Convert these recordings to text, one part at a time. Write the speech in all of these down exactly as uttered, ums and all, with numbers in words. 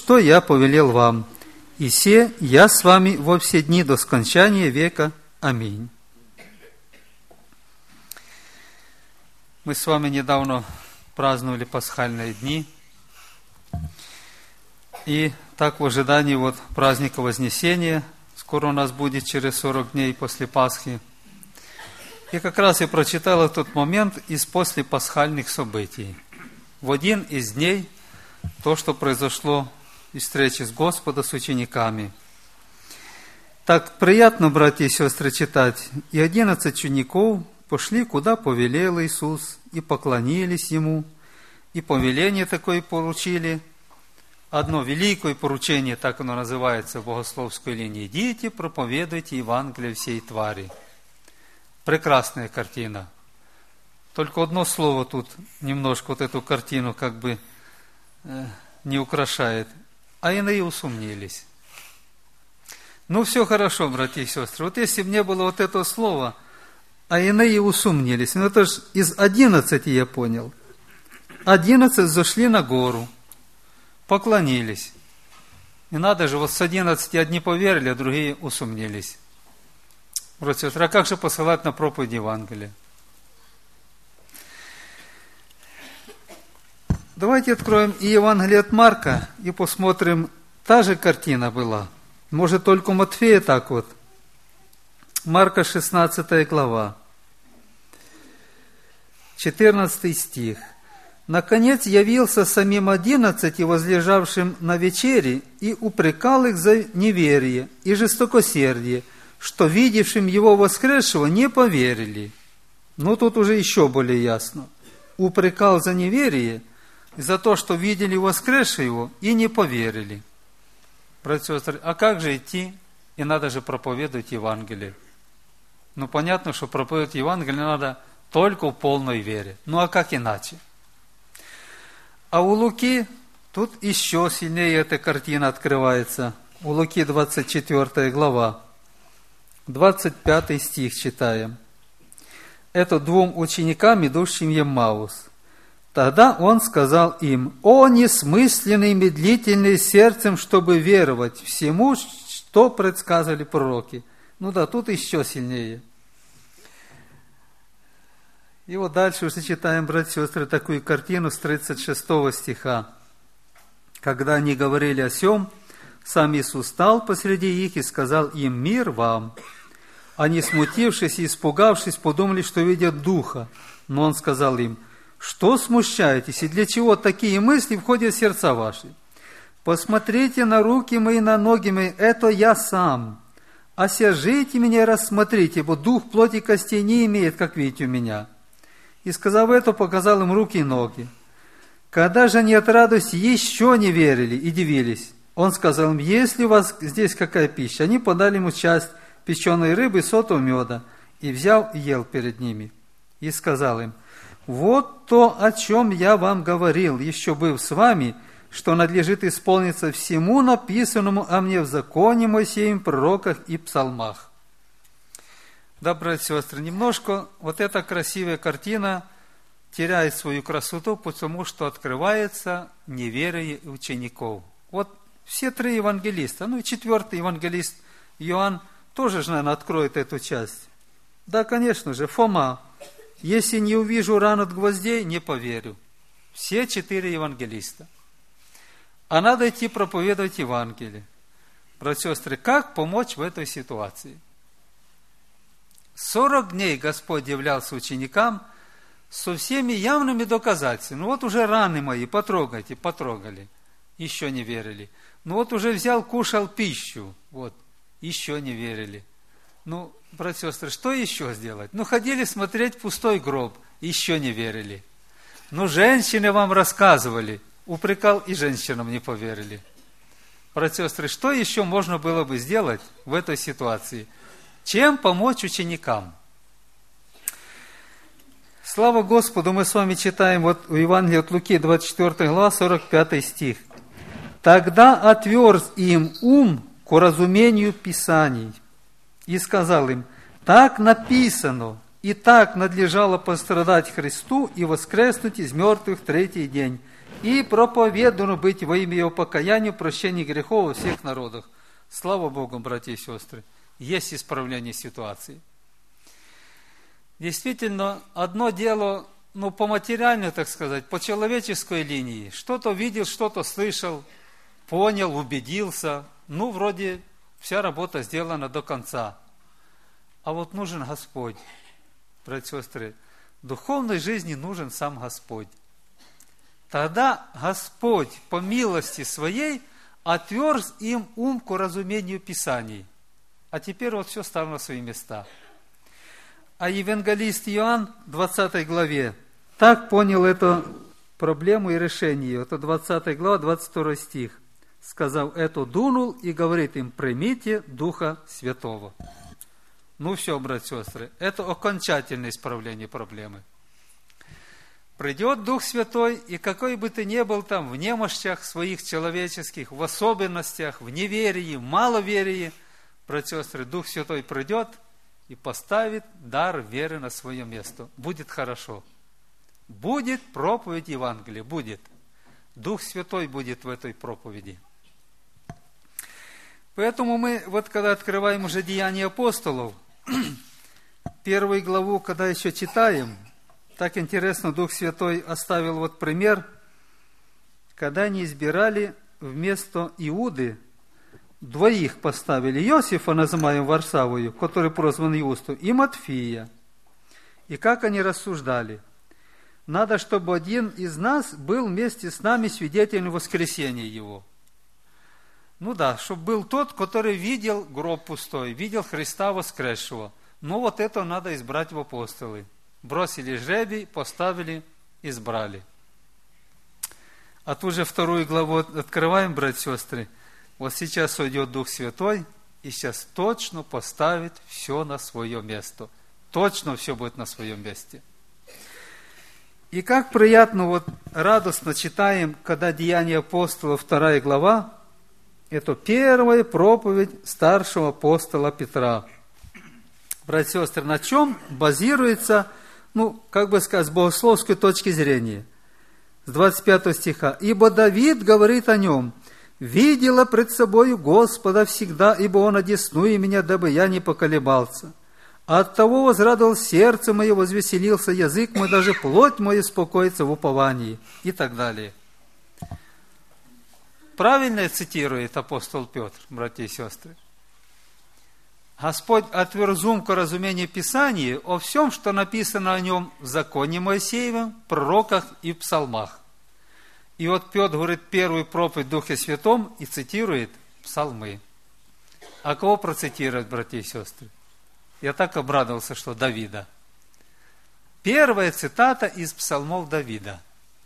что я повелел вам. И се я с вами во все дни до скончания века. Аминь. Мы с вами недавно праздновали пасхальные дни. И так в ожидании вот праздника Вознесения, скоро у нас будет через сорок дней после Пасхи. И как раз я прочитал этот момент из послепасхальных событий. В один из дней то, что произошло из встречи с Господом, с учениками. Так приятно, братья и сестры, читать. И одиннадцать учеников пошли, куда повелел Иисус, и поклонились Ему, и повеление такое получили. Одно великое поручение, так оно называется в богословской линии. Идите, проповедуйте Евангелие всей твари. Прекрасная картина. Только одно слово тут немножко вот эту картину как бы э, не украшает. А иные усомнились. Ну, все хорошо, братья и сестры. Вот если бы не было вот этого слова, а иные усомнились. Ну, это же из одиннадцати я понял. Одиннадцать зашли на гору, поклонились. И надо же, вот с одиннадцати одни поверили, а другие усомнились. Братья и сестры, а как же посылать на проповедь Евангелия? Давайте откроем и Евангелие от Марка и посмотрим, та же картина была. Может, только у Матфея так вот. Марка шестнадцатая глава, четырнадцатый стих. «Наконец явился самим одиннадцати, возлежавшим на вечере, и упрекал их за неверие и жестокосердие, что видевшим его воскресшего не поверили». Ну, тут уже еще более ясно. Упрекал за неверие, за то, что видели воскресшего его и не поверили. Братья и сестры, а как же идти? И надо же проповедовать Евангелие. Ну, понятно, что проповедовать Евангелие надо только в полной вере. Ну, а как иначе? А у Луки тут еще сильнее эта картина открывается. У Луки двадцать четвёртая глава, двадцать пятый стих читаем. Это двум ученикам, идущим в Еммаус. Тогда он сказал им: «О, несмысленные, медлительные сердцем, чтобы веровать всему, что предсказали пророки». Ну да, тут еще сильнее. И вот дальше уже читаем, братья и сестры, такую картину с тридцать шестого стиха. Когда они говорили о сем, сам Иисус стал посреди их и сказал им: «Мир вам». Они, смутившись и испугавшись, подумали, что видят Духа. Но он сказал им: «Что смущаетесь, и для чего такие мысли входят в сердца ваши? Посмотрите на руки мои, на ноги мои, это я сам. Осяжите меня и рассмотрите, ибо дух плоти костей не имеет, как видите у меня». И, сказав это, показал им руки и ноги. Когда же они от радости еще не верили и дивились, он сказал им: «Есть ли у вас здесь какая пища?» Они подали ему часть печеной рыбы и сотого меда, и взял и ел перед ними. И сказал им: «Вот то, о чем я вам говорил, еще быв с вами, что надлежит исполниться всему написанному о мне в законе Моисеевом, пророках и псалмах». Да, братья и сестры, немножко вот эта красивая картина теряет свою красоту, потому что открывается неверие учеников. Вот все три евангелиста, ну и четвертый евангелист Иоанн тоже же, наверное, откроет эту часть. Да, конечно же, Фома: «Если не увижу ран от гвоздей, не поверю». Все четыре евангелиста. А надо идти проповедовать Евангелие. Братья и сестры, как помочь в этой ситуации? Сорок дней Господь являлся ученикам со всеми явными доказательствами. Ну вот уже раны мои, потрогайте, потрогали. Еще не верили. Ну вот уже взял, кушал пищу. Вот, еще не верили. Ну, братья и сестры, что еще сделать? Ну, ходили смотреть пустой гроб, еще не верили. Ну, женщины вам рассказывали, упрекал, и женщинам не поверили. Братья и сестры, что еще можно было бы сделать в этой ситуации? Чем помочь ученикам? Слава Господу, мы с вами читаем вот в Евангелии от Луки, двадцать четвёртая глава, сорок пятый стих. «Тогда отверз им ум к разумению Писаний и сказал им: так написано, и так надлежало пострадать Христу и воскреснуть из мертвых в третий день, и проповедано быть во имя Его покаянию, прощения грехов во всех народах. Слава Богу, братья и сестры, есть исправление ситуации. Действительно, одно дело, ну, по материальной, так сказать, по человеческой линии. Что-то видел, что-то слышал, понял, убедился. Ну, вроде вся работа сделана до конца. А вот нужен Господь, братья и сестры. В духовной жизни нужен сам Господь. Тогда Господь по милости Своей отверз им ум к разумению Писаний. А теперь вот все стало на свои места. А евангелист Иоанн в двадцатой главе так понял эту проблему и решение ее. Это двадцатая глава, двадцать второй стих. Сказав это, дунул и говорит им: примите Духа Святого. Ну все, братья и сестры, это окончательное исправление проблемы. Придет Дух Святой, и какой бы ты ни был там в немощах своих человеческих, в особенностях, в неверии, в маловерии, братья и сестры, Дух Святой придет и поставит дар веры на свое место. Будет хорошо. Будет проповедь Евангелия, будет. Дух Святой будет в этой проповеди. Поэтому мы, вот когда открываем уже Деяния апостолов, первую главу, когда еще читаем, так интересно, Дух Святой оставил вот пример, когда они избирали вместо Иуды, двоих поставили: Иосифа, называем Варсавую, который прозван Иусту, и Матфия. И как они рассуждали? Надо, чтобы один из нас был вместе с нами свидетелем воскресения Его. Ну да, чтобы был тот, который видел гроб пустой, видел Христа воскресшего. Ну вот это надо избрать в апостолы. Бросили жребий, поставили, избрали. А тут же вторую главу открываем, братья и сестры. Вот сейчас уйдет Дух Святой, и сейчас точно поставит все на свое место. Точно все будет на своем месте. И как приятно, вот радостно читаем, когда Деяния апостолов, вторая глава, это первая проповедь старшего апостола Петра. Братья и сестры, на чем базируется, ну, как бы сказать, с богословской точки зрения? С двадцать пятого стиха. «Ибо Давид говорит о нем: видела пред собою Господа всегда, ибо Он одесную меня, дабы я не поколебался. А оттого возрадовал сердце мое, возвеселился язык мой, даже плоть моя успокоится в уповании». И так далее. Правильно цитирует апостол Петр, братья и сестры. Господь отверз ум к разумению Писания о всем, что написано о нем в законе Моисеевом, в пророках и в псалмах. И вот Петр говорит первую проповедь в Духе Святом и цитирует псалмы. А кого процитирует, братья и сестры? Я так обрадовался, что Давида. Первая цитата из псалмов Давида.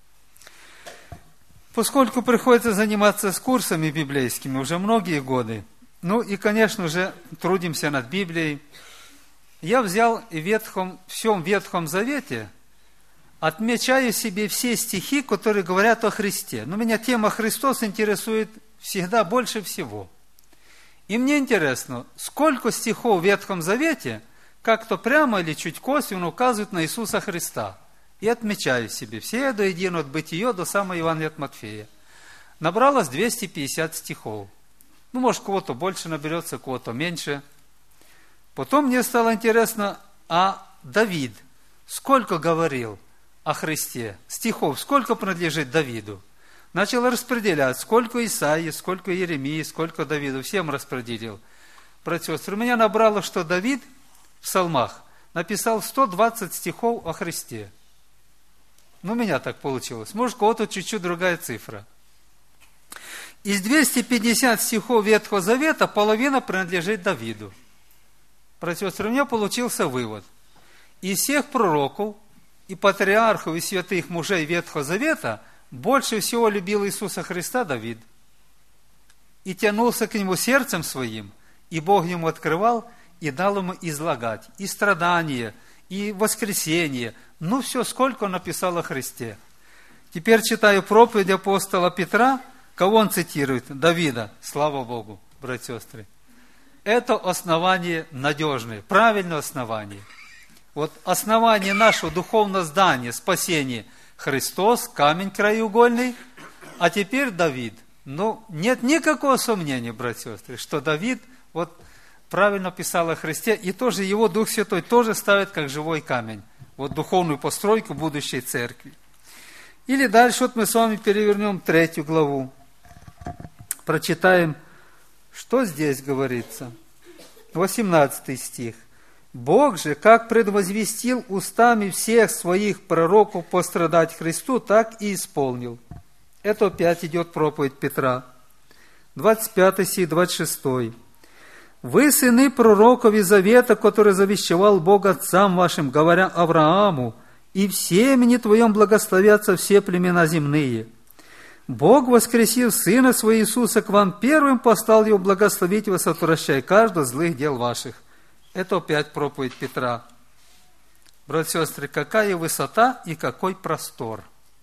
Поскольку приходится заниматься с курсами библейскими уже многие годы, ну и, конечно же, трудимся над Библией, я взял и в Ветхом, всем Ветхом Завете, отмечаю себе все стихи, которые говорят о Христе. Но меня тема Христос интересует всегда больше всего. И мне интересно, сколько стихов в Ветхом Завете как-то прямо или чуть косвенно указывают на Иисуса Христа. И отмечаю себе все до единого, от Бытия до самого Евангелия от Матфея. Набралось двести пятьдесят стихов. Ну, может, кого-то больше наберется, кого-то меньше. Потом мне стало интересно, а Давид сколько говорил о Христе? Стихов сколько принадлежит Давиду? Начал распределять, сколько Исаии, сколько Иеремии, сколько Давиду. Всем распределил. Братья и сестры, у меня набрало, что Давид в псалмах написал сто двадцать стихов о Христе. Ну, у меня так получилось. Может, у кого-то чуть-чуть другая цифра. Из двухсот пятидесяти стихов Ветхого Завета половина принадлежит Давиду. Братья и сестры, у меня получился вывод. Из всех пророков и патриархов и святых мужей Ветхого Завета больше всего любил Иисуса Христа Давид. И тянулся к Нему сердцем своим, и Бог Ему открывал и дал Ему излагать и страдания, и воскресение. Ну, все, сколько Он написал о Христе. Теперь читаю проповедь апостола Петра. Кого он цитирует? Давида. Слава Богу, братья и сестры. Это основание надежное, правильное основание. Вот основание нашего духовного здания, спасения, Христос, камень краеугольный, а теперь Давид. Ну, нет никакого сомнения, братья и сестры, что Давид вот правильно писал о Христе, и тоже его Дух Святой тоже ставит как живой камень, вот духовную постройку будущей церкви. Или дальше вот мы с вами перевернем третью главу, прочитаем, что здесь говорится. восемнадцатый стих. «Бог же, как предвозвестил устами всех своих пророков пострадать Христу, так и исполнил». Это опять идет проповедь Петра. двадцать пятый стих, двадцать шестой. «Вы сыны пророков и завета, который завещевал Бог отцам вашим, говоря Аврааму, и в семени твоем благословятся все племена земные. Бог, воскресив Сына Своего Иисуса к вам первым, послал Его благословить вас, отвращая каждого злых дел ваших». Это опять проповедь Петра. Братья и сестры, какая высота и какой простор.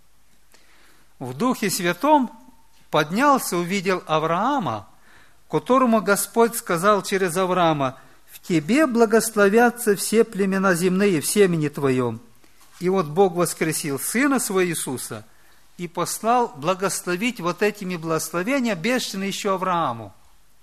В Духе Святом поднялся, увидел Авраама, которому Господь сказал через Авраама: «В тебе благословятся все племена земные в семени твоем». И вот Бог воскресил Сына Своего Иисуса и послал благословить вот этими благословениями бешено еще Аврааму.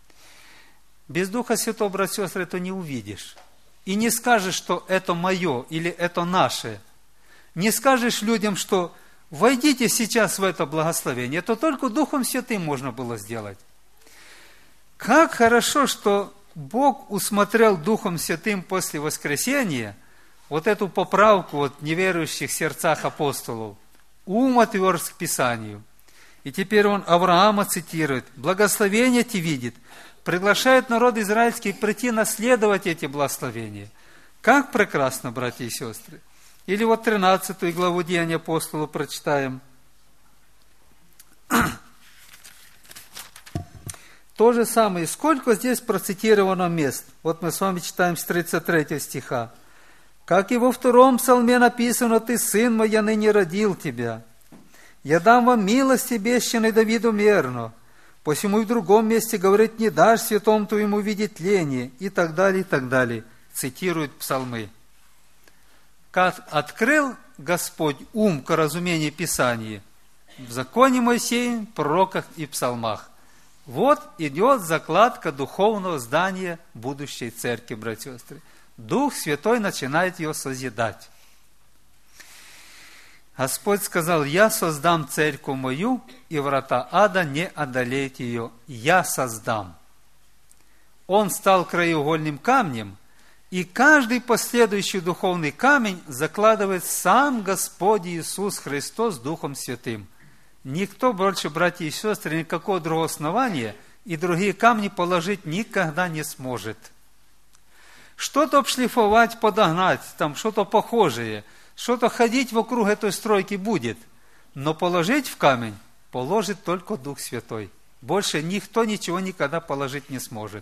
Без Духа Святого, братья и сестры, это не увидишь. И не скажешь, что это мое или это наше. Не скажешь людям, что войдите сейчас в это благословение. Это только Духом Святым можно было сделать. Как хорошо, что Бог усмотрел Духом Святым после воскресения вот эту поправку вот в неверующих сердцах апостолов. Ум отверз к Писанию. И теперь он Авраама цитирует. «Благословение те видит». Приглашает народ израильский прийти наследовать эти благословения. Как прекрасно, братья и сестры. Или вот тринадцатую главу Деяний апостолов прочитаем. То же самое. Сколько здесь процитировано мест? Вот мы с вами читаем с тридцать третьего стиха. «Как и во втором псалме написано: «Ты, сын мой, я ныне родил тебя. Я дам вам милость обещанной Давиду мерно. Посему и в другом месте говорит: не дашь святому твоему видеть тление», и так далее, и так далее. Цитируют псалмы. Как открыл Господь ум к разумению Писания в законе Моисея, пророках и псалмах. Вот идет закладка духовного здания будущей церкви, братья и сестры. Дух Святой начинает ее созидать. Господь сказал: «Я создам церковь мою, и врата ада не одолеют ее. Я создам». Он стал краеугольным камнем, и каждый последующий духовный камень закладывает сам Господь Иисус Христос Духом Святым. Никто больше, братья и сестры, никакого другого основания и другие камни положить никогда не сможет. Что-то обшлифовать, подогнать, там что-то похожее, что-то ходить вокруг этой стройки будет, но положить в камень положит только Дух Святой. Больше никто ничего никогда положить не сможет.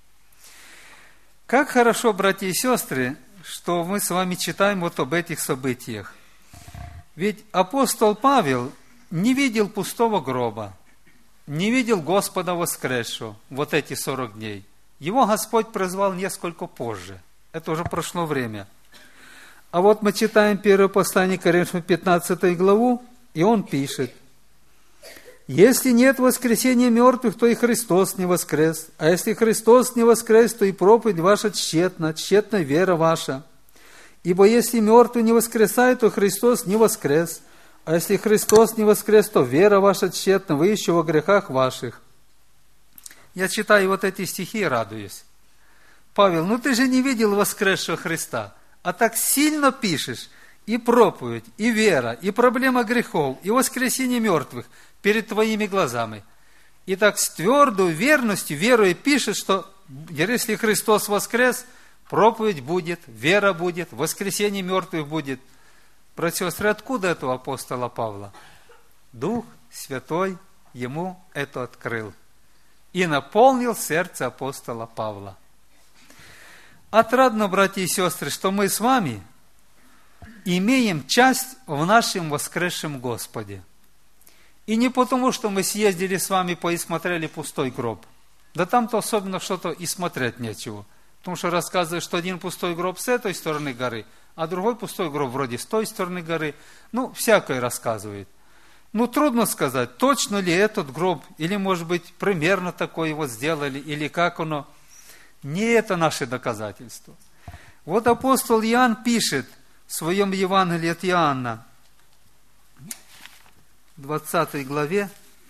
Как хорошо, братья и сестры, что мы с вами читаем вот об этих событиях. Ведь апостол Павел не видел пустого гроба, не видел Господа воскресшего вот эти сорок дней. Его Господь призвал несколько позже. Это уже прошло время. А вот мы читаем первое послание Коринфянам, пятнадцатую главу, и он пишет: «Если нет воскресения мертвых, то и Христос не воскрес. А если Христос не воскрес, то и проповедь ваша тщетна, тщетна вера ваша. Ибо если мертвый не воскресает, то Христос не воскрес. А если Христос не воскрес, то вера ваша тщетна, вы еще во грехах ваших». Я читаю вот эти стихи и радуюсь. Павел, ну ты же не видел воскресшего Христа, а так сильно пишешь: и проповедь, и вера, и проблема грехов, и воскресение мертвых перед твоими глазами. И так с твердой верностью, верой пишет, что если Христос воскрес, проповедь будет, вера будет, воскресение мертвых будет. Братья и сестры, откуда это у апостола Павла? Дух Святой ему это открыл и наполнил сердце апостола Павла. Отрадно, братья и сестры, что мы с вами имеем часть в нашем воскресшем Господе. И не потому, что мы съездили с вами, поисмотрели пустой гроб. Да там-то особенно что-то и смотреть нечего. Потому что рассказывает, что один пустой гроб с этой стороны горы, а другой пустой гроб вроде с той стороны горы. Ну, всякое рассказывает. Ну, трудно сказать, точно ли этот гроб, или, может быть, примерно такое его сделали, или как оно. Не это наше доказательство. Вот апостол Иоанн пишет в своем Евангелии от Иоанна, двадцатой главе,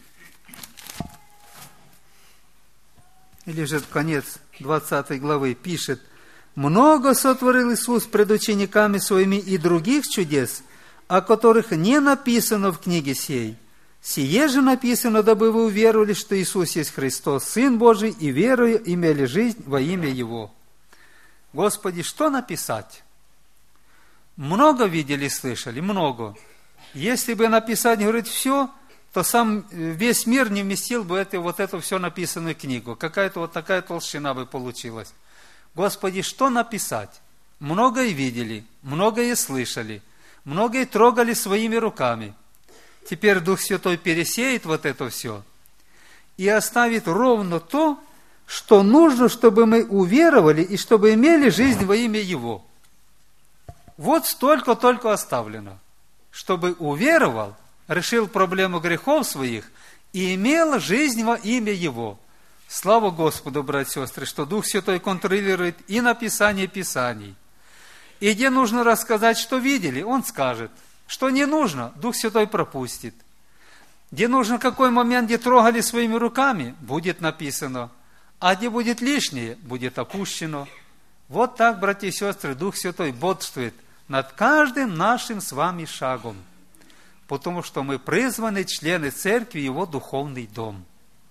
или же конец двадцатой главы, пишет: «Много сотворил Иисус пред учениками своими и других чудес, о которых не написано в книге сей. Сие же написано, дабы вы уверовали, что Иисус есть Христос, Сын Божий, и веруя имели жизнь во имя Его». Господи, что написать? Много видели, слышали, много. Если бы написать, говорить, все, то сам весь мир не вместил бы это, вот эту все написанную книгу. Какая-то вот такая толщина бы получилась. Господи, что написать? Многое видели, многое слышали, многое трогали своими руками. Теперь Дух Святой пересеет вот это все и оставит ровно то, что нужно, чтобы мы уверовали и чтобы имели жизнь во имя Его. Вот столько только оставлено, чтобы уверовал, решил проблему грехов своих и имел жизнь во имя Его. Слава Господу, братья и сестры, что Дух Святой контролирует и написание Писаний. И где нужно рассказать, что видели, Он скажет. Что не нужно, Дух Святой пропустит. Где нужно какой момент, где трогали своими руками, будет написано. А где будет лишнее, будет опущено. Вот так, братья и сестры, Дух Святой бодствует над каждым нашим с вами шагом. Потому что мы призваны члены церкви, Его духовный дом.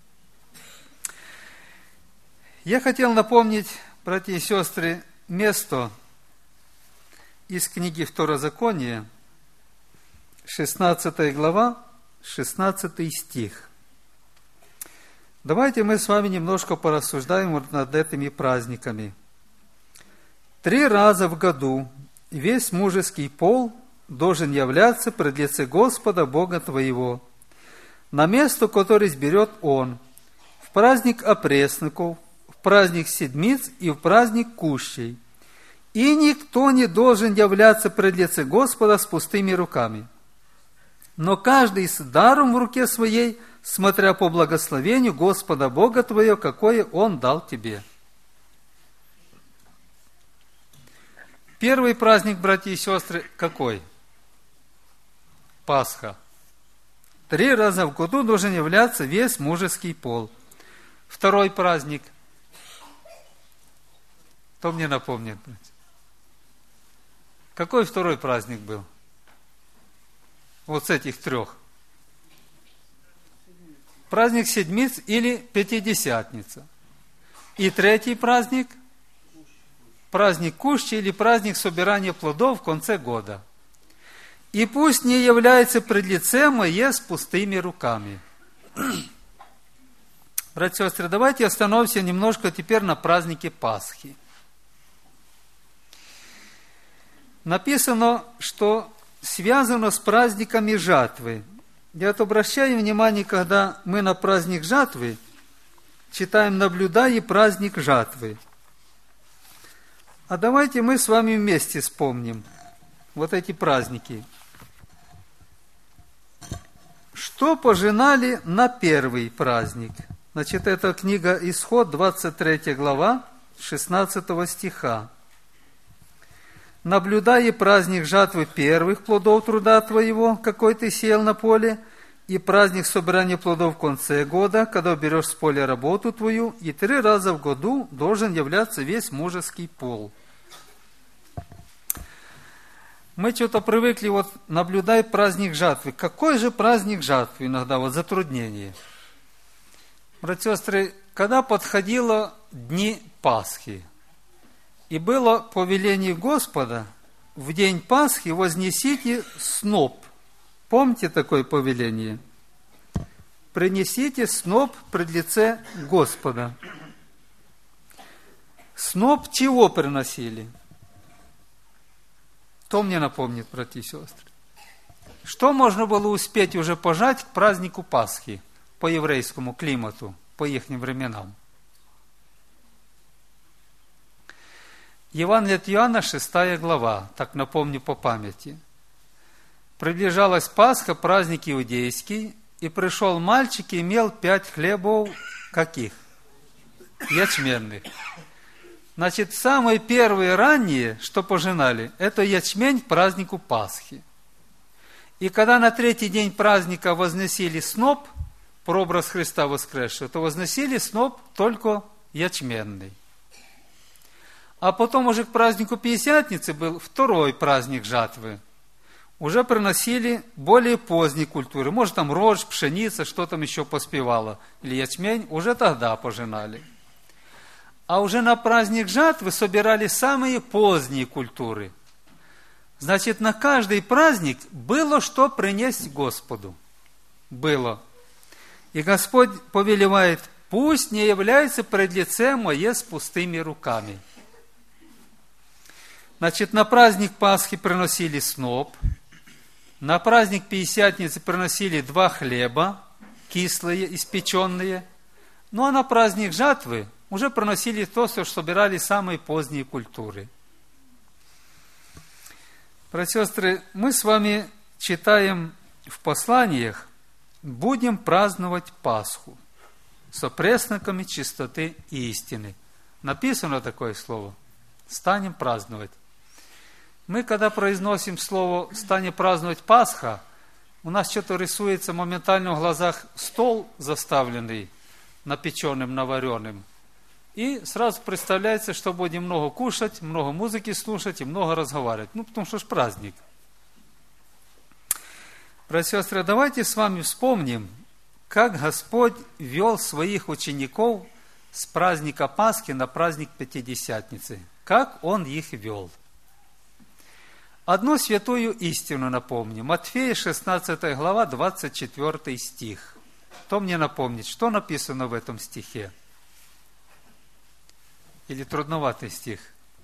Я хотел напомнить, братья и сестры, место из книги Второзакония, шестнадцатая глава, шестнадцатый стих. Давайте мы с вами немножко порассуждаем над этими праздниками. Три раза в году весь мужеский пол должен являться пред лице Господа Бога твоего, на место, которое изберет Он, в праздник опресноков, в праздник седмиц и в праздник кущей. И никто не должен являться пред лице Господа с пустыми руками. Но каждый с даром в руке своей, смотря по благословению Господа Бога твоего, какое Он дал тебе. Первый праздник, братья и сестры, какой? Пасха. Три раза в году должен являться весь мужеский пол. Второй праздник. Кто мне напомнит? Какой второй праздник был? Вот с этих трех. Праздник Седмиц или Пятидесятница. И третий праздник – праздник Кущи или праздник собирания плодов в конце года. И пусть не является пред лицем мое с пустыми руками. Братья и сестры, давайте остановимся немножко теперь на празднике Пасхи. Написано, что связано с праздниками жатвы. Я вот обращаю внимание, когда мы на праздник жатвы читаем «Наблюдай праздник жатвы». А давайте мы с вами вместе вспомним вот эти праздники. Что пожинали на первый праздник? Значит, это книга Исход, двадцать третья глава, шестнадцатого стиха. «Наблюдай праздник жатвы первых плодов труда твоего, какой ты сеял на поле, и праздник собрания плодов в конце года, когда берешь с поля работу твою, и три раза в году должен являться весь мужеский пол». Мы что-то привыкли, вот, наблюдай праздник жатвы. Какой же праздник жатвы иногда, вот, затруднение? Братья и сестры, когда подходило дни Пасхи, и было повеление Господа, в день Пасхи вознесите сноп. Помните такое повеление? Принесите сноп пред лице Господа. Сноп чего приносили? Кто мне напомнит, братья и сестры? Что можно было успеть уже пожать к празднику Пасхи по еврейскому климату, по ихним временам? Евангелие от Иоанна, шестая глава, так напомню по памяти. Приближалась Пасха, праздник иудейский, и пришел мальчик и имел пять хлебов, каких? Ячменных. Значит, самые первые ранние, что пожинали, это ячмень к празднику Пасхи. И когда на третий день праздника возносили сноп, прообраз Христа воскресшего, то возносили сноп только ячменный. А потом уже к празднику Пятидесятницы был второй праздник жатвы. Уже приносили более поздней культуры. Может, там рожь, пшеница, что там еще поспевало. Или ячмень, уже тогда пожинали. А уже на праздник жатвы собирали самые поздние культуры. Значит, на каждый праздник было что принести Господу. Было. И Господь повелевает: пусть не является пред лицем мое с пустыми руками. Значит, на праздник Пасхи приносили сноп, на праздник Пятидесятницы приносили два хлеба, кислые, испеченные, ну а на праздник жатвы уже приносили то, что собирали самые поздние культуры. Братья и сестры, мы с вами читаем в посланиях: будем праздновать Пасху со пресноками чистоты и истины. Написано такое слово. Станем праздновать. Мы, когда произносим слово «станем праздновать Пасха», у нас что-то рисуется моментально в глазах стол заставленный напеченным, навареным. И сразу представляется, что будем много кушать, много музыки слушать и много разговаривать. Ну, потому что ж праздник. Братья и сестры, давайте с вами вспомним, как Господь вел своих учеников с праздника Пасхи на праздник Пятидесятницы. Как Он их вел. Одну святую истину напомню. Матфея, шестнадцатая глава, двадцать четвёртый стих. Кто мне напомнит, что написано в этом стихе? Или трудноватый стих?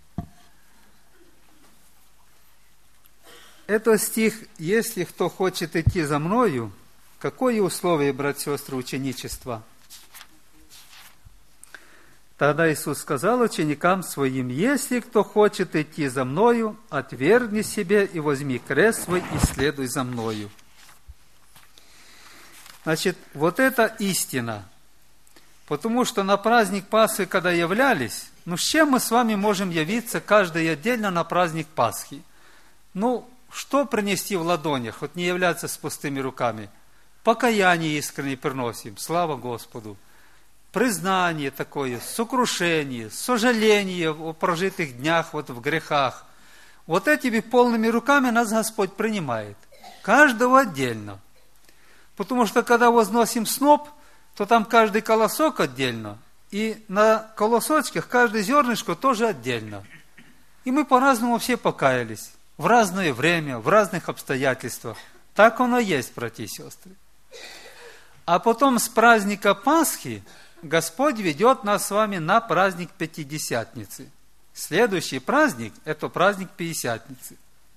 Это стих: «Если кто хочет идти за мною», какое условие, братья и сестры, ученичества? Тогда Иисус сказал ученикам своим: «Если кто хочет идти за мною, отвергни себе и возьми крест свой и следуй за мною». Значит, вот это истина. Потому что на праздник Пасхи, когда являлись, ну с чем мы с вами можем явиться каждый отдельно на праздник Пасхи? Ну, что принести в ладонях, вот не являться с пустыми руками? Покаяние искренне приносим, слава Господу. Признание такое, сокрушение, сожаление о прожитых днях вот в грехах. Вот этими полными руками нас Господь принимает. Каждого отдельно. Потому что когда возносим сноп, то там каждый колосок отдельно. И на колосочках каждое зернышко тоже отдельно. И мы по-разному все покаялись. В разное время, в разных обстоятельствах. Так оно есть, братья и сестры. А потом с праздника Пасхи Господь ведет нас с вами на праздник Пятидесятницы. Следующий праздник – это праздник Пятидесятницы.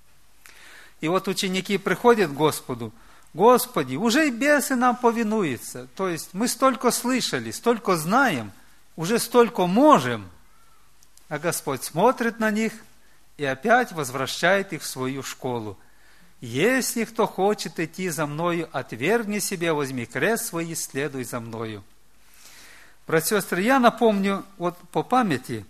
И вот ученики приходят к Господу: «Господи, уже и бесы нам повинуются». То есть мы столько слышали, столько знаем, уже столько можем. А Господь смотрит на них и опять возвращает их в свою школу. «Если кто хочет идти за мною, отвергни себя, возьми крест свой и следуй за мною». Братья и сестры, я напомню вот по памяти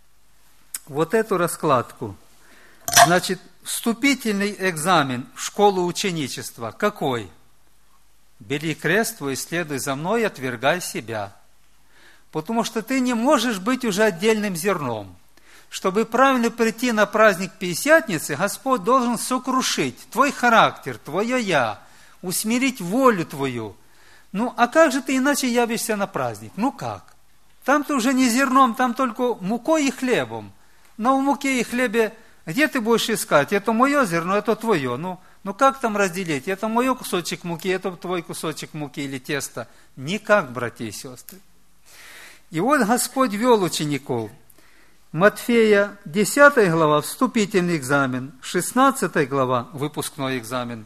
вот эту раскладку. Значит, вступительный экзамен в школу ученичества какой? Бери крест твой и следуй за мной, отвергай себя. Потому что ты не можешь быть уже отдельным зерном. Чтобы правильно прийти на праздник Пятидесятницы, Господь должен сокрушить твой характер, твое «я», усмирить волю твою. Ну, а как же ты иначе явишься на праздник? Ну как? Там ты уже не зерном, там только мукой и хлебом. Но в муке и хлебе где ты будешь искать? Это мое зерно, это твое. Ну, ну как там разделить? Это мой кусочек муки, это твой кусочек муки или теста? Никак, братья и сестры. И вот Господь вел учеников. Матфея, десятая глава, вступительный экзамен, шестнадцатая глава, выпускной экзамен.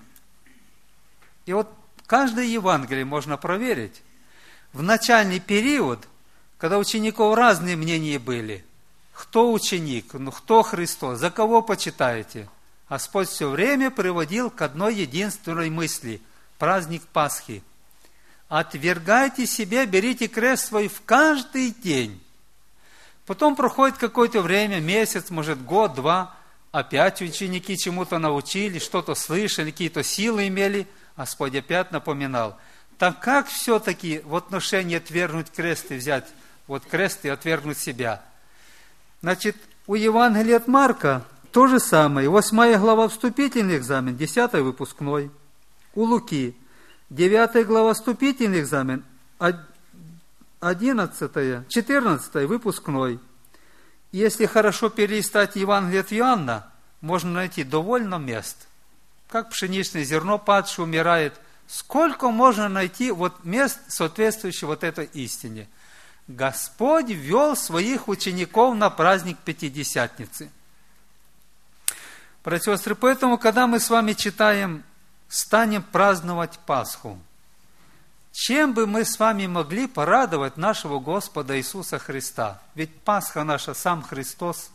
И вот каждое Евангелие можно проверить. В начальный период, когда у учеников разные мнения были, кто ученик, ну, кто Христос, за кого почитаете? Господь все время приводил к одной единственной мысли – праздник Пасхи. Отвергайте себя, берите крест свой в каждый день. Потом проходит какое-то время, месяц, может, год, два, опять ученики чему-то научились, что-то слышали, какие-то силы имели, Господь опять напоминал. Так как все-таки в отношении отвергнуть крест и взять вот крест и отвергнуть себя? Значит, у Евангелия от Марка то же самое. Восьмая глава вступительный экзамен, десятый выпускной. У Луки девятая глава вступительный экзамен, одиннадцатая, четырнадцатый выпускной. Если хорошо перелистать Евангелие от Иоанна, можно найти довольно мест. Как пшеничное зерно падшее умирает. Сколько можно найти вот мест, соответствующих вот этой истине? Господь ввел своих учеников на праздник Пятидесятницы. Братья и сестры, поэтому, когда мы с вами читаем «Станем праздновать Пасху», чем бы мы с вами могли порадовать нашего Господа Иисуса Христа? Ведь Пасха наша сам Христос.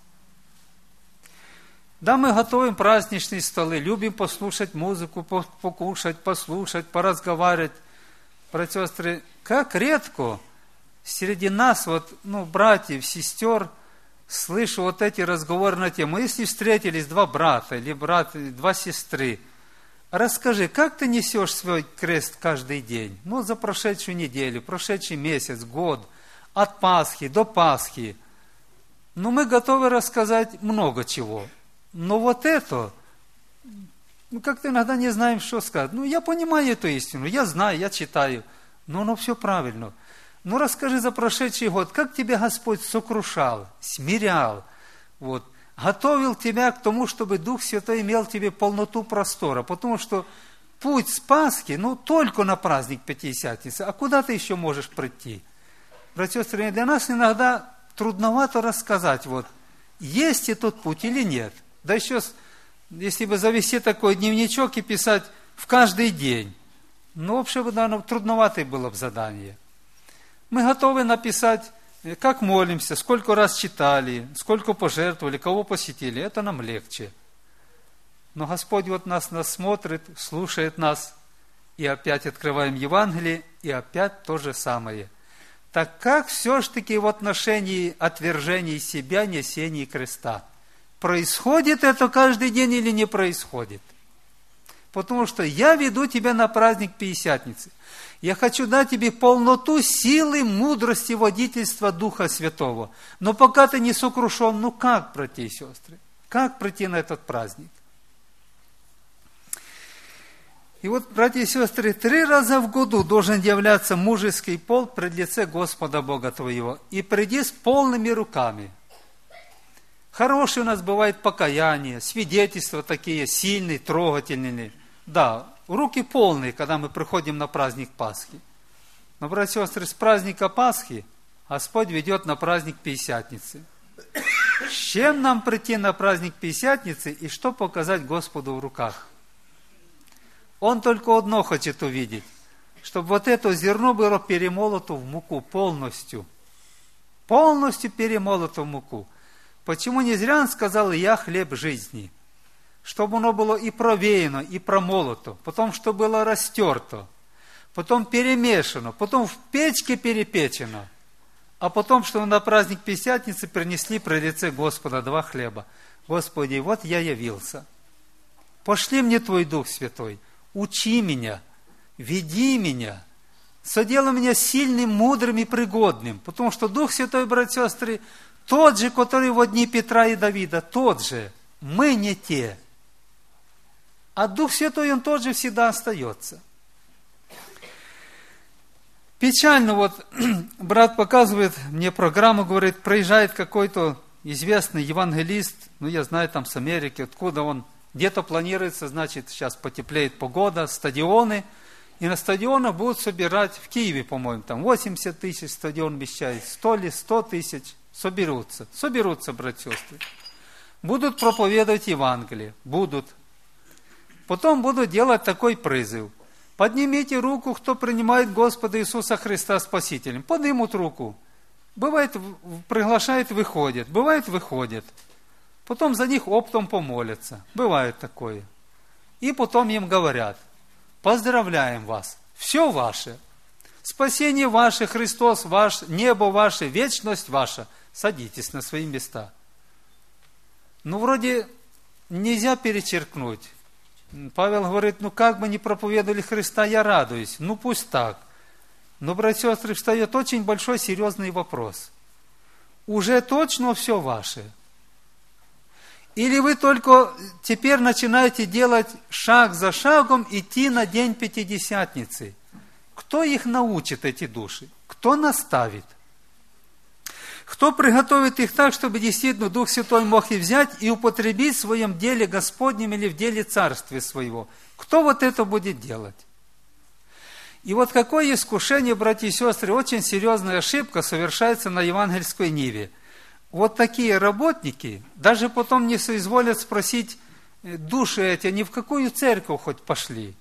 Да, мы готовим праздничные столы, любим послушать музыку, покушать, послушать, поразговаривать. Братья и сестры, как редко среди нас, вот, ну, братьев, сестер, слышу вот эти разговоры на тему. Если встретились два брата или брат, два сестры, расскажи, как ты несешь свой крест каждый день? Ну, за прошедшую неделю, прошедший месяц, год, от Пасхи до Пасхи. Ну, мы готовы рассказать много чего. Но вот это, ну, как-то иногда не знаем, что сказать. Ну, я понимаю эту истину, я знаю, я читаю. Но оно все правильно. Ну, расскажи за прошедший год, как тебя Господь сокрушал, смирял, вот, готовил тебя к тому, чтобы Дух Святой имел тебе полноту простора, потому что путь с Пасхи, ну, только на праздник Пятидесятницы, а куда ты еще можешь прийти? Братья и сестры, для нас иногда трудновато рассказать, вот, есть ли тот путь или нет. Да еще, если бы завести такой дневничок и писать в каждый день, ну, вообще, наверное, трудноватое было бы задание. Мы готовы написать, как молимся, сколько раз читали, сколько пожертвовали, кого посетили. Это нам легче. Но Господь вот нас, нас смотрит, слушает нас, и опять открываем Евангелие, и опять то же самое. Так как все-таки в отношении отвержения себя, несения креста? Происходит это каждый день или не происходит? Потому что я веду тебя на праздник Пятидесятницы. Я хочу дать тебе полноту силы, мудрости, водительства Духа Святого. Но пока ты не сокрушен, ну как пройти, сестры? Как прийти на этот праздник? И вот, братья и сестры, три раза в году должен являться мужеский пол пред лице Господа Бога твоего. И приди с полными руками. Хорошие у нас бывает покаяние, свидетельства такие сильные, трогательные. Да, руки полные, когда мы приходим на праздник Пасхи. Но, братья и сестры, с праздника Пасхи Господь ведет на праздник Пятидесятницы. С чем нам прийти на праздник Пятидесятницы и что показать Господу в руках? Он только одно хочет увидеть, чтобы вот это зерно было перемолото в муку полностью. Полностью перемолото в муку. Почему не зря он сказал: «Я хлеб жизни», чтобы оно было и провеяно, и промолото, потом, чтобы было растерто, потом перемешано, потом в печке перепечено, а потом, чтобы на праздник Пятидесятницы принесли при лице Господа два хлеба. Господи, вот я явился. Пошли мне Твой Дух Святой, учи меня, веди меня, соделай меня сильным, мудрым и пригодным, потому что Дух Святой, братья и сестры, тот же, который в дни Петра и Давида, тот же, мы не те. А Дух Святой, Он тот же всегда остается. Печально, вот брат показывает мне программу, говорит, проезжает какой-то известный евангелист, ну я знаю там с Америки, откуда он, где-то планируется, значит, сейчас потеплеет погода, стадионы, и на стадионах будут собирать, в Киеве, по-моему, там восемьдесят тысяч стадион обещает, сто ли, сто тысяч, соберутся, соберутся, братья и сестры. Будут проповедовать Евангелие, будут. Потом будут делать такой призыв. Поднимите руку, кто принимает Господа Иисуса Христа Спасителем. Поднимут руку. Бывает, приглашает, выходит. Бывает, выходит. Потом за них оптом помолятся. Бывает такое. И потом им говорят: поздравляем вас, все ваше. Спасение ваше, Христос ваш, небо ваше, вечность ваша. Садитесь на свои места. Ну, вроде нельзя перечеркнуть. Павел говорит: ну, как бы ни проповедовали Христа, я радуюсь. Ну, пусть так. Но, братья и сестры, встает очень большой, серьезный вопрос. Уже точно все ваше? Или вы только теперь начинаете делать шаг за шагом, идти на день Пятидесятницы? Кто их научит, эти души? Кто наставит? Кто приготовит их так, чтобы действительно Дух Святой мог их взять и употребить в своем деле Господнем или в деле Царствия Своего? Кто вот это будет делать? И вот какое искушение, братья и сестры, очень серьезная ошибка совершается на евангельской ниве. Вот такие работники даже потом не соизволят спросить души эти, ни в какую церковь хоть пошли.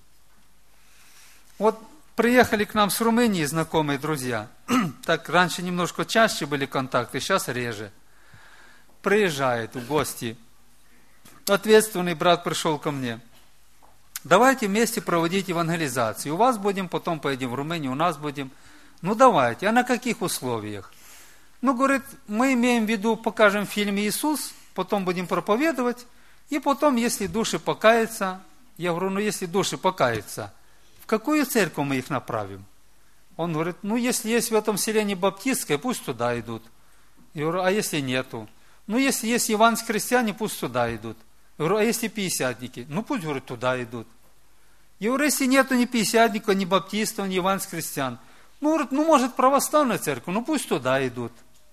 Вот приехали к нам с Румынии знакомые друзья. Так раньше немножко чаще были контакты, сейчас реже. Приезжает в гости. Ответственный брат пришел ко мне. Давайте вместе проводить евангелизацию. У вас будем, потом поедем в Румынию, у нас будем. Ну давайте. А на каких условиях? Ну, говорит, мы имеем в виду, покажем в фильме «Иисус», потом будем проповедовать, и потом, если души покаются, я говорю, ну, если души покаются, в какую церковь мы их направим? Он говорит, ну, если есть в этом селении баптистское, пусть туда идут. Я говорю, а если нету? Ну, если есть евангельские христиане, пусть туда идут. Я говорю, а если пятидесятники? Ну, пусть, говорит, туда идут. Я говорю, если нету ни пятидесятников, ни баптистов, ни евангельских христиан, ну, говорит, ну, может, православная церковь, ну, пусть туда идут.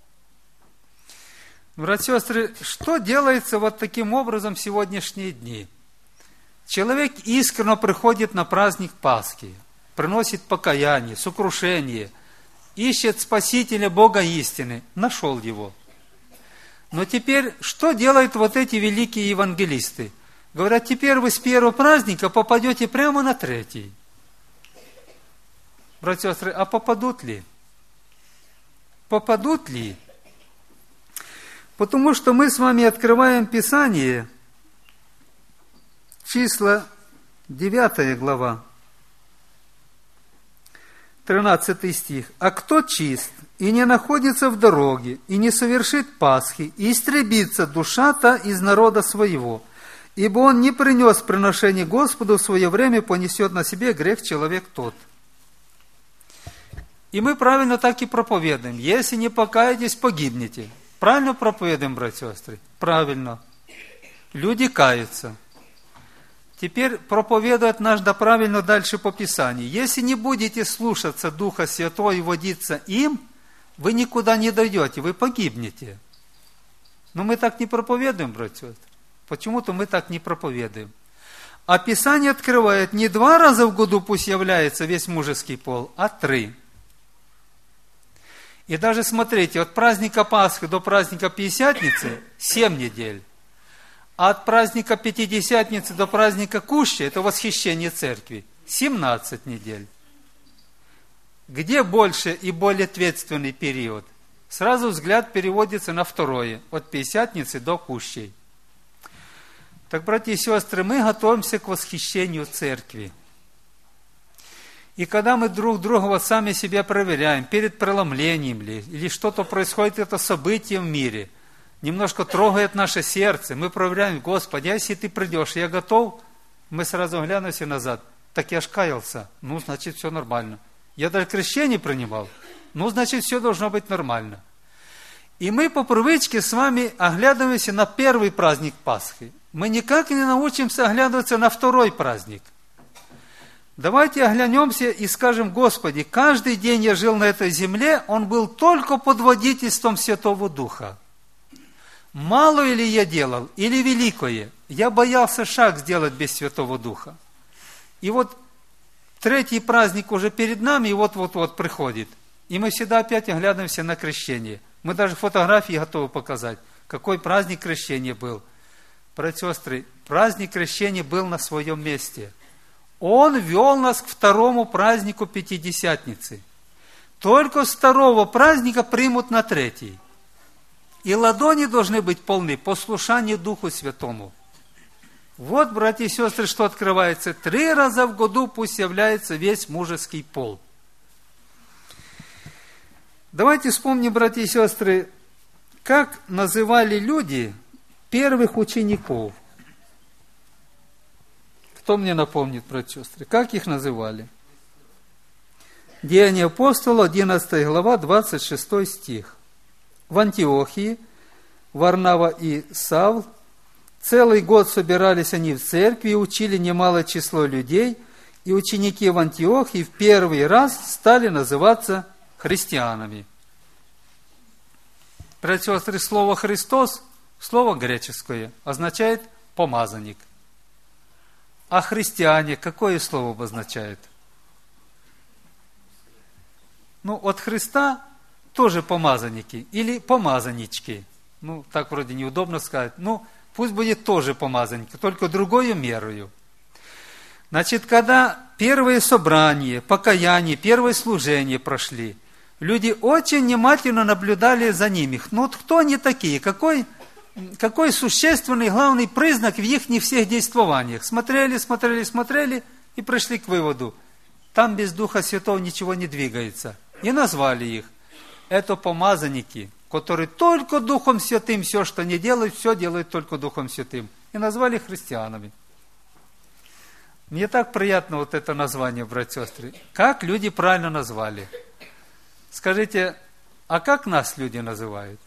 Братья и сестры, что делается вот таким образом в сегодняшние дни? Человек искренне приходит на праздник Пасхи, приносит покаяние, сокрушение, ищет Спасителя Бога истины, нашел его. Но теперь, что делают вот эти великие евангелисты? Говорят, теперь вы с первого праздника попадете прямо на третий. Братья и сестры, а попадут ли? Попадут ли? Потому что мы с вами открываем Писание, числа девятая глава, тринадцатый стих. «А кто чист и не находится в дороге, и не совершит Пасхи, и истребится душа-то из народа своего, ибо он не принес приношение Господу в свое время, понесет на себе грех человек тот». И мы правильно так и проповедуем. Если не покаетесь, погибнете. Правильно проповедуем, братья и сестры? Правильно. Люди каются. Теперь проповедует наш да правильно дальше по Писанию. Если не будете слушаться Духа Святого и водиться им, вы никуда не дойдете, вы погибнете. Но мы так не проповедуем, братья и сестры. Почему-то мы так не проповедуем. А Писание открывает, не два раза в году пусть является весь мужеский пол, а три. И даже смотрите, от праздника Пасхи до праздника Пятидесятницы семь недель. А от праздника Пятидесятницы до праздника Кущи, это восхищение церкви, семнадцать недель. Где больше и более ответственный период? Сразу взгляд переводится на второе, от Пятидесятницы до Кущей. Так, братья и сестры, мы готовимся к восхищению церкви. И когда мы друг друга вот сами себя проверяем, перед преломлением ли, или что-то происходит, это событие в мире, немножко трогает наше сердце, мы проверяем, Господи, а если Ты придешь, я готов, мы сразу глянемся назад, так я ж каялся, ну, значит, все нормально. Я даже крещение принимал, ну, значит, все должно быть нормально. И мы по привычке с вами оглядываемся на первый праздник Пасхи. Мы никак не научимся оглядываться на второй праздник. Давайте оглянемся и скажем, Господи, каждый день я жил на этой земле, он был только под водительством Святого Духа. Мало ли я делал, или великое, я боялся шаг сделать без Святого Духа. И вот третий праздник уже перед нами, и вот-вот-вот приходит. И мы всегда опять оглядываемся на крещение. Мы даже фотографии готовы показать, какой праздник крещения был. Братья и сестры, праздник крещения был на своем месте. Он вел нас к второму празднику Пятидесятницы. только с второго праздника примут на третий. И ладони должны быть полны послушания Духу Святому. Вот, братья и сестры, что открывается. Три раза в году пусть является весь мужеский пол. Давайте вспомним, братья и сестры, как называли люди первых учеников. Кто мне напомнит, братья и сестры, как их называли? Деяния апостола, одиннадцатая глава, двадцать шестой стих. В Антиохии Варнава и Савл целый год собирались они в церкви и учили немалое число людей, и ученики в Антиохии в первый раз стали называться христианами. Братья и сестры, слово «Христос», слово греческое, означает «помазанник». А христиане какое слово обозначает? Ну, от Христа тоже помазанники или помазаннички. Ну, так вроде неудобно сказать. Ну, пусть будет тоже помазанники, только другою мерою. Значит, когда первые собрания, покаяние, первое служение прошли, люди очень внимательно наблюдали за ними. Ну, вот кто они такие? Какой, какой существенный, главный признак в их не всех действованиях? Смотрели, смотрели, смотрели и пришли к выводу. Там без Духа Святого ничего не двигается. И назвали их. Это помазанники, которые только Духом Святым все, что не делают, все делают только Духом Святым. И назвали христианами. Мне так приятно вот это название, братья и сестры. Как люди правильно назвали? Скажите, а как нас люди называют?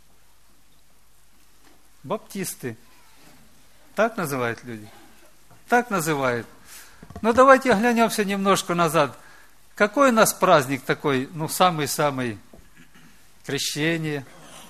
Баптисты. Так называют люди? Так называют. Но давайте оглянемся немножко назад. Какой у нас праздник такой, ну, самый-самый? Крещение.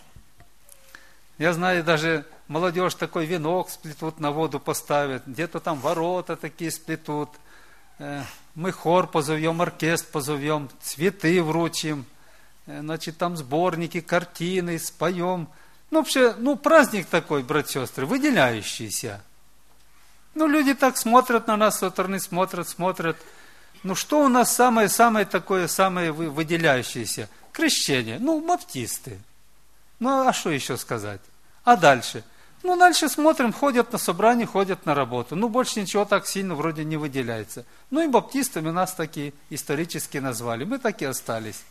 Я знаю, даже молодежь такой венок сплетут, на воду поставят. Где-то там ворота такие сплетут. Мы хор позовем, оркестр позовем, цветы вручим. Значит, там сборники, картины, споем. Ну, вообще, ну, праздник такой, братья и сестры, выделяющийся. Ну, люди так смотрят на нас, со стороны смотрят, смотрят. Ну, что у нас самое-самое такое, самое выделяющееся? Крещение. Ну, баптисты. Ну, а что еще сказать? А дальше? Ну, дальше смотрим, ходят на собрание, ходят на работу. Ну, больше ничего так сильно вроде не выделяется. Ну, и баптистами нас такие исторически назвали. Мы так и остались.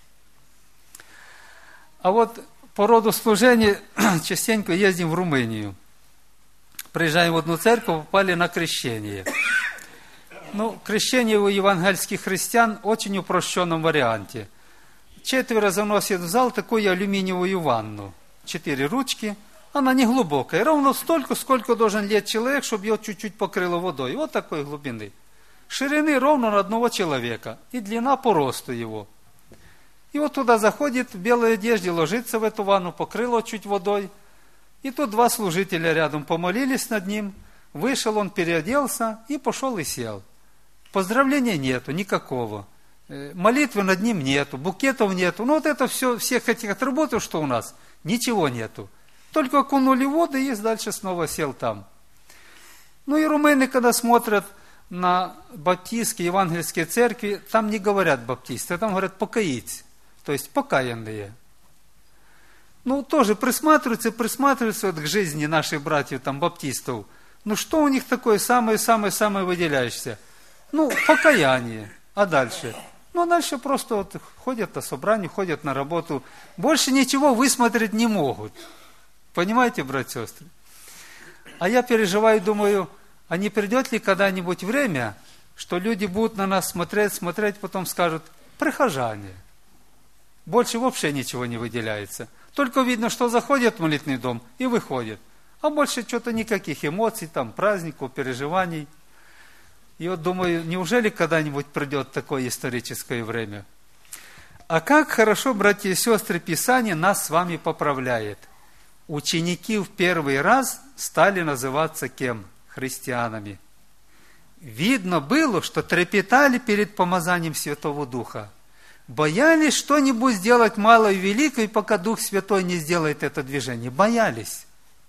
А вот по роду служения частенько ездим в Румынию. Приезжаем в одну церковь, попали на крещение. Ну, крещение у евангельских христиан в очень упрощенном варианте. Четверо заносят в зал такую алюминиевую ванну. Четыре ручки. Она не глубокая. Ровно столько, сколько должен лет человек, чтобы ее чуть-чуть покрыло водой. Вот такой глубины. Ширины ровно на одного человека. И длина по росту его. И вот туда заходит в белой одежде, ложится в эту ванну, покрыло чуть водой. И тут два служителя рядом помолились над ним. Вышел он, переоделся и пошел и сел. Поздравления нету, никакого. Молитвы над ним нету, букетов нету. Ну, вот это все, всех этих атрибутов, что у нас, ничего нету. Только окунули воду и дальше снова сел там. Ну, и румыны, когда смотрят на баптистские, евангельские церкви, там не говорят баптисты, там говорят покаить, то есть покаянные. Ну, тоже присматриваются, присматриваются вот к жизни наших братьев, там, баптистов. Ну, что у них такое самое-самое-самое выделяющееся? Ну, покаяние. А дальше? Ну, дальше просто вот ходят на собрание, ходят на работу. Больше ничего высмотреть не могут. Понимаете, братья и сестры? А я переживаю, думаю, а не придет ли когда-нибудь время, что люди будут на нас смотреть, смотреть, потом скажут, прихожане. Больше вообще ничего не выделяется. Только видно, что заходят в молитвенный дом и выходят. А больше что-то никаких эмоций, там, праздников, переживаний. И вот думаю, неужели когда-нибудь придет такое историческое время? А как хорошо, братья и сестры, Писание нас с вами поправляет. Ученики в первый раз стали называться кем? Христианами. Видно было, что трепетали перед помазанием Святого Духа. Боялись что-нибудь сделать малое и великое, пока Дух Святой не сделает это движение. Боялись.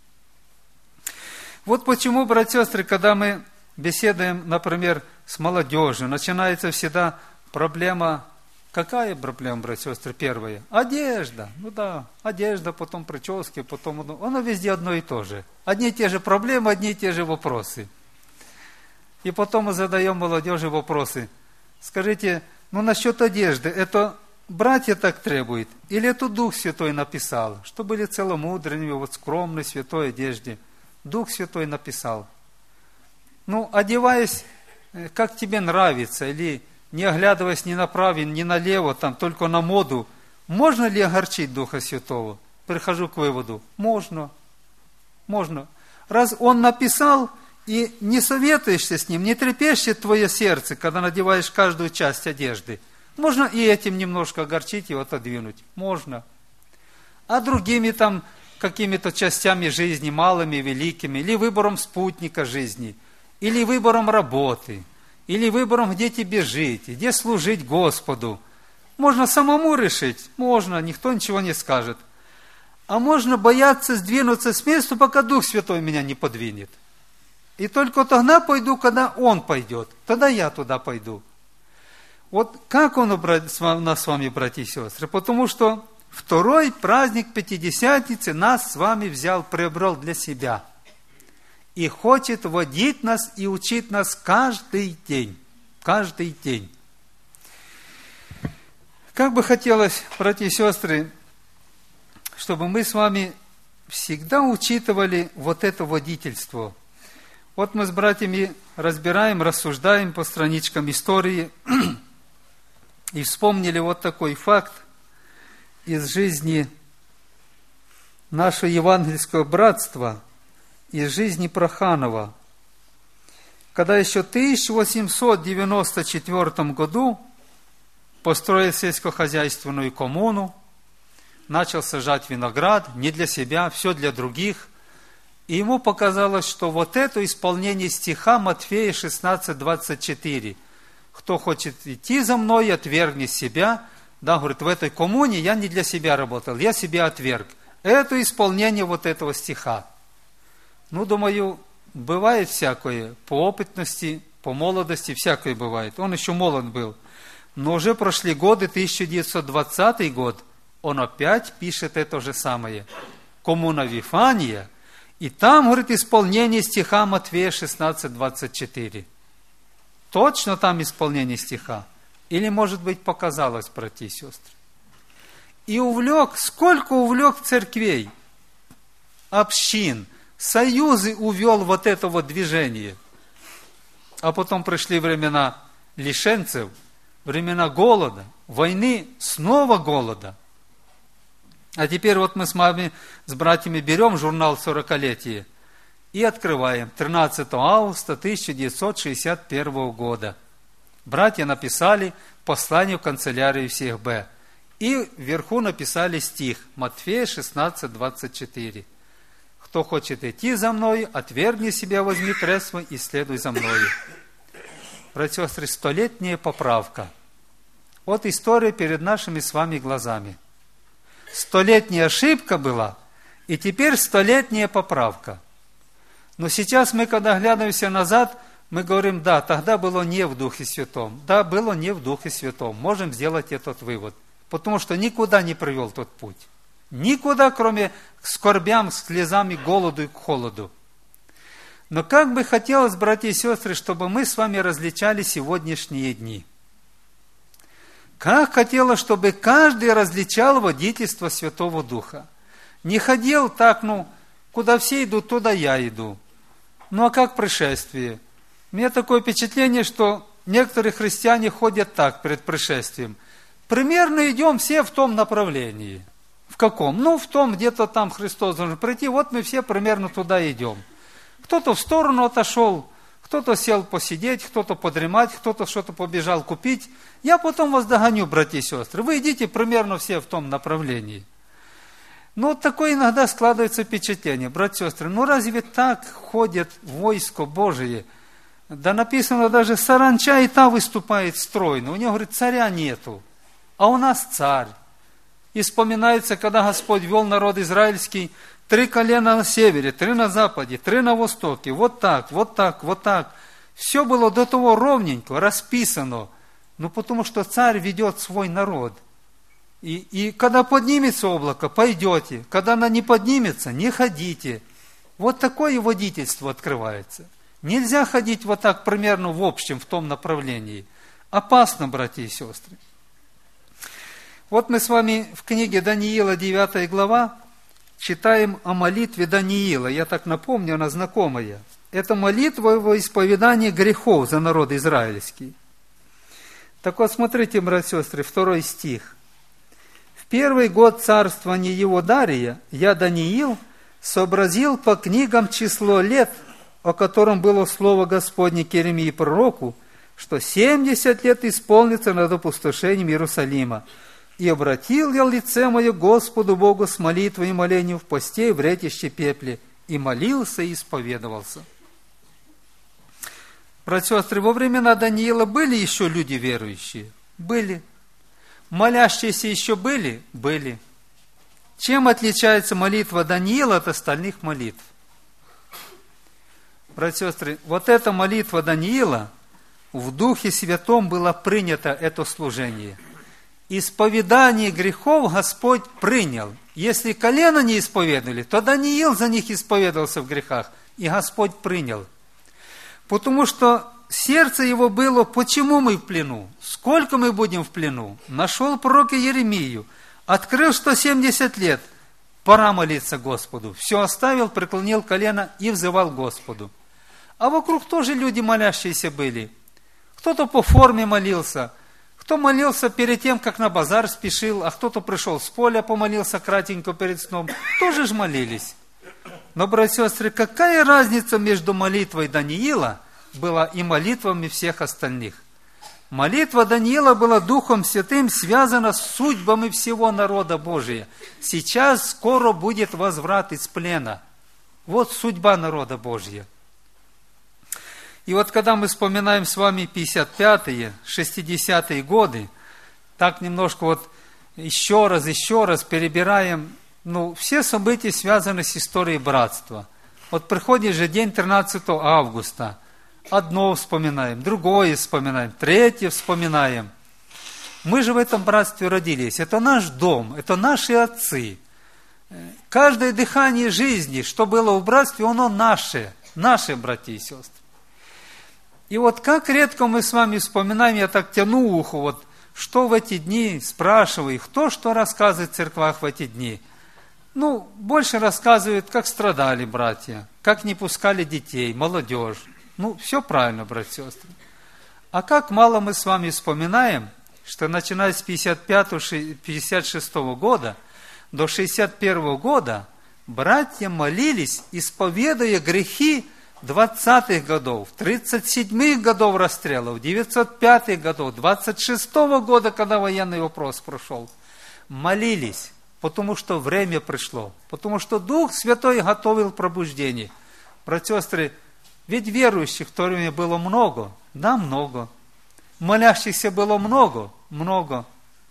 Вот почему, братья и сестры, когда мы беседуем, например, с молодежью, начинается всегда проблема Какая проблема, братья и сестры, первая? Одежда. Ну да, одежда, потом прически, потом... Оно везде одно и то же. Одни и те же проблемы, одни и те же вопросы. И потом мы задаем молодежи вопросы. Скажите, ну насчет одежды, это братья так требуют? Или это Дух Святой написал? Что были целомудренными, вот скромной, святой одежде. Дух Святой написал. Ну, одеваясь, как тебе нравится, или не оглядываясь ни направо, ни налево, там, только на моду, можно ли огорчить Духа Святого? Прихожу к выводу. Можно. Можно. Раз Он написал, и не советуешься с Ним, не трепещет твое сердце, когда надеваешь каждую часть одежды, можно и этим немножко огорчить и отодвинуть. Можно. А другими там какими-то частями жизни, малыми, великими, или выбором спутника жизни, или выбором работы, или выбором, где тебе жить, где служить Господу. Можно самому решить, можно, никто ничего не скажет. А можно бояться сдвинуться с места, пока Дух Святой меня не подвинет. И только тогда пойду, когда Он пойдет, тогда я туда пойду. Вот как Он у нас с вами, братья и сестры? Потому что второй праздник Пятидесятницы нас с вами взял, приобрел для себя. И хочет водить нас и учить нас каждый день. Каждый день. Как бы хотелось, братья и сестры, чтобы мы с вами всегда учитывали вот это водительство. Вот мы с братьями разбираем, рассуждаем по страничкам истории и вспомнили вот такой факт из жизни нашего евангельского братства, из жизни Проханова, когда еще в тысяча восемьсот девяносто четвёртом году построил сельскохозяйственную коммуну, начал сажать виноград, не для себя, все для других, и ему показалось, что вот это исполнение стиха Матфея шестнадцать двадцать четыре. Кто хочет идти за мной, отвергни себя. Да, говорит, в этой коммуне я не для себя работал, я себя отверг. Это исполнение вот этого стиха. Ну, думаю, бывает всякое, по опытности, по молодости, всякое бывает. Он еще молод был. Но уже прошли годы, тысяча девятьсот двадцатый год, он опять пишет это же самое. Коммуна Вифания, и там, говорит, исполнение стиха Матфея шестнадцать двадцать четыре. Точно там исполнение стиха? Или, может быть, показалось, братья и сестры? И увлек, сколько увлек церквей, общин, союзы увел вот это вот движение. А потом пришли времена лишенцев, времена голода, войны, снова голода. А теперь вот мы с вами, с братьями берем журнал «Сорокалетие» и открываем тринадцатого августа тысяча девятьсот шестьдесят первого года. Братья написали послание в канцелярию всех Б. И вверху написали стих Матфея шестнадцать двадцать четыре. Кто хочет идти за мной, отвергни себя, возьми крест свой и следуй за мною. Братья и сестры, столетняя поправка. Вот история перед нашими с вами глазами. Столетняя ошибка была, и теперь столетняя поправка. Но сейчас мы, когда глядываемся назад, мы говорим, да, тогда было не в Духе Святом. Да, было не в Духе Святом. Можем сделать этот вывод. Потому что никуда не привел тот путь. Никуда, кроме к скорбям, к слезам и голоду и к холоду. Но как бы хотелось, братья и сестры, чтобы мы с вами различали сегодняшние дни. Как хотелось, чтобы каждый различал водительство Святого Духа. Не ходил так, ну, куда все идут, туда я иду. Ну, а как пришествие? У меня такое впечатление, что некоторые христиане ходят так перед пришествием. Примерно идем все в том направлении. В каком? Ну, в том, где-то там Христос должен прийти, вот мы все примерно туда идем. Кто-то в сторону отошел, кто-то сел посидеть, кто-то подремать, кто-то что-то побежал купить. Я потом вас догоню, братья и сестры. Вы идите примерно все в том направлении. Ну, вот такое иногда складывается впечатление, братья и сестры. Ну, разве так ходят войско Божие? Да написано, даже саранча и та выступает стройно. У него, говорит, царя нету, а у нас царь. И вспоминается, когда Господь вел народ израильский, три колена на севере, три на западе, три на востоке, вот так, вот так, вот так. Все было до того ровненько, расписано. Ну, потому что царь ведет свой народ. И, и когда поднимется облако, пойдете. Когда оно не поднимется, не ходите. Вот такое водительство открывается. Нельзя ходить вот так примерно в общем, в том направлении. Опасно, братья и сестры. Вот мы с вами в книге Даниила, девятая глава, читаем о молитве Даниила. Я так напомню, она знакомая. Это молитва во исповедание грехов за народ израильский. Так вот, смотрите, братья и сестры, второй стих. «В первый год царствования его Дария я, Даниил, сообразил по книгам число лет, о котором было слово Господне к Иеремии пророку, что семьдесят лет исполнится над опустошением Иерусалима. И обратил я лице мое к Господу Богу с молитвой и молением в посте и в ретище пепле, и молился и исповедовался». Братья и сестры, во времена Даниила были еще люди верующие? Были. Молящиеся еще были? Были. Чем отличается молитва Даниила от остальных молитв? Братья и сестры, вот эта молитва Даниила, в Духе Святом было принято это служение. Исповедание грехов Господь принял. Если колено не исповедовали, то Даниил за них исповедовался в грехах, и Господь принял. Потому что сердце его было, почему мы в плену? Сколько мы будем в плену? Нашел пророка Иеремию, открыл сто семьдесят лет, пора молиться Господу. Все оставил, преклонил колено и взывал Господу. А вокруг тоже люди молящиеся были. Кто-то по форме молился, кто молился перед тем, как на базар спешил, а кто-то пришел с поля, помолился кратенько перед сном. Тоже ж молились. Но, братья и сестры, какая разница между молитвой Даниила была и молитвами всех остальных? Молитва Даниила была Духом Святым связана с судьбами всего народа Божия. Сейчас скоро будет возврат из плена. Вот судьба народа Божия. И вот когда мы вспоминаем с вами пятьдесят пятые, шестидесятые годы, так немножко вот еще раз, еще раз перебираем, ну, все события связаны с историей братства. Вот приходит же день тринадцатого августа, одно вспоминаем, другое вспоминаем, третье вспоминаем. Мы же в этом братстве родились, это наш дом, это наши отцы. Каждое дыхание жизни, что было в братстве, оно наше, наши братья и сестры. И вот как редко мы с вами вспоминаем, я так тяну ухо, вот, что в эти дни, спрашиваю, кто что рассказывает в церквах в эти дни. Ну, больше рассказывают, как страдали братья, как не пускали детей, молодежь. Ну, все правильно, братья и сестры. А как мало мы с вами вспоминаем, что начиная с пятьдесят пятого — пятьдесят шестого года до шестьдесят первого года братья молились, исповедуя грехи двадцатых годов, тридцать седьмых годов расстрелов, девятьсот пятых годов, двадцать шестого года, когда военный вопрос прошел. Молились, потому что время пришло, потому что Дух Святой готовил пробуждение. Братья и сестры, ведь верующих в то время было много, да, много. Молящихся было много, много.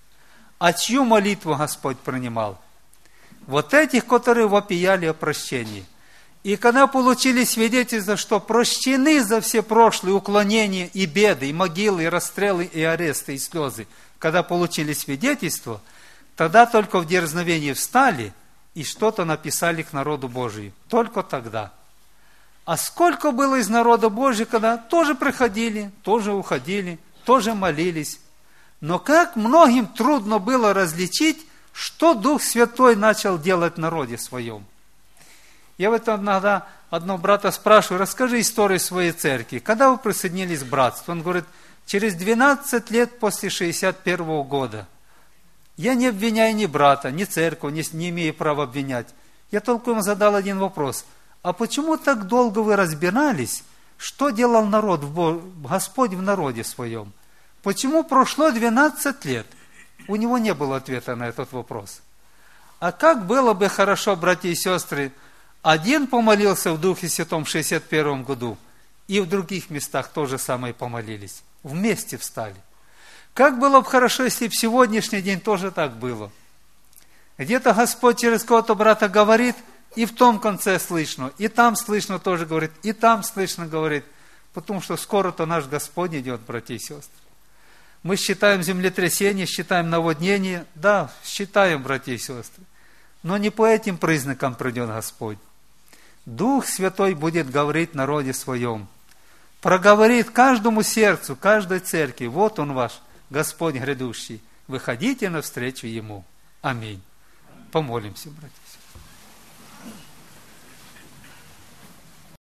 А чью молитву Господь принимал? Вот этих, которые вопияли о прощении. И когда получили свидетельство, что прощены за все прошлые уклонения и беды, и могилы, и расстрелы, и аресты, и слезы, когда получили свидетельство, тогда только в дерзновении встали и что-то написали к народу Божию. Только тогда. А сколько было из народа Божьего, когда тоже приходили, тоже уходили, тоже молились. Но как многим трудно было различить, что Дух Святой начал делать в народе своем. Я в этом иногда одного брата спрашиваю, расскажи историю своей церкви. Когда вы присоединились к братству? Он говорит, через двенадцать лет после шестьдесят первого года. Я не обвиняю ни брата, ни церковь, не, не имею права обвинять. Я только ему задал один вопрос. А почему так долго вы разбирались, что делал народ, Господь в народе своем? Почему прошло двенадцать лет? У него не было ответа на этот вопрос. А как было бы хорошо, братья и сестры, один помолился в Духе Святом в шестьдесят первом году, и в других местах тоже самое помолились. Вместе встали. Как было бы хорошо, если бы в сегодняшний день тоже так было. Где-то Господь через кого-то брата говорит, и в том конце слышно, и там слышно тоже говорит, и там слышно говорит, потому что скоро-то наш Господь идет, братья и сестры. Мы считаем землетрясение, считаем наводнение. Да, считаем, братья и сестры. Но не по этим признакам придет Господь. Дух Святой будет говорить народе своем. Проговорит каждому сердцу, каждой церкви. Вот Он ваш, Господь грядущий. Выходите навстречу Ему. Аминь. Помолимся, братья и сестры.